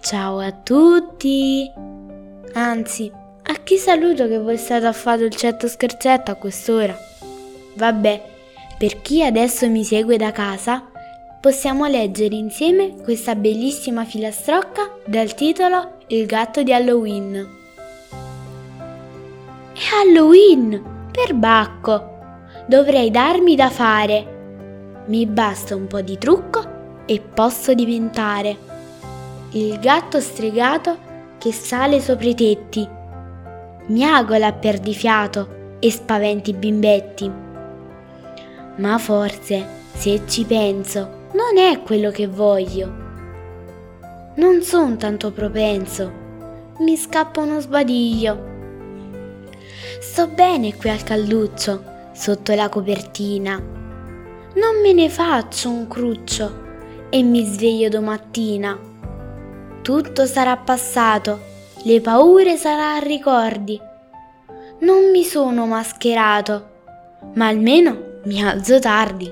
Ciao a tutti! Anzi, a chi saluto che voi state a fare dolcetto scherzetto a quest'ora? Vabbè, per chi adesso mi segue da casa, possiamo leggere insieme questa bellissima filastrocca dal titolo Il gatto di Halloween. È Halloween! Perbacco! Dovrei darmi da fare. Mi basta un po' di trucco e posso diventare il gatto stregato che sale sopra i tetti, miagola a perdifiato e spaventa i bimbetti. Ma forse, se ci penso, non è quello che voglio. Non son tanto propenso, mi scappa uno sbadiglio. Sto bene qui al calduccio, sotto la copertina. Non me ne faccio un cruccio e mi sveglio domattina. Tutto sarà passato, le paure saranno ricordi. Non mi sono mascherato, ma almeno mi alzo tardi.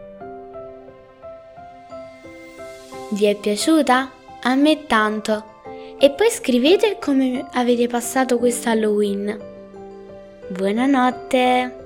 Vi è piaciuta? A me tanto. E poi scrivete come avete passato questo Halloween. Buonanotte!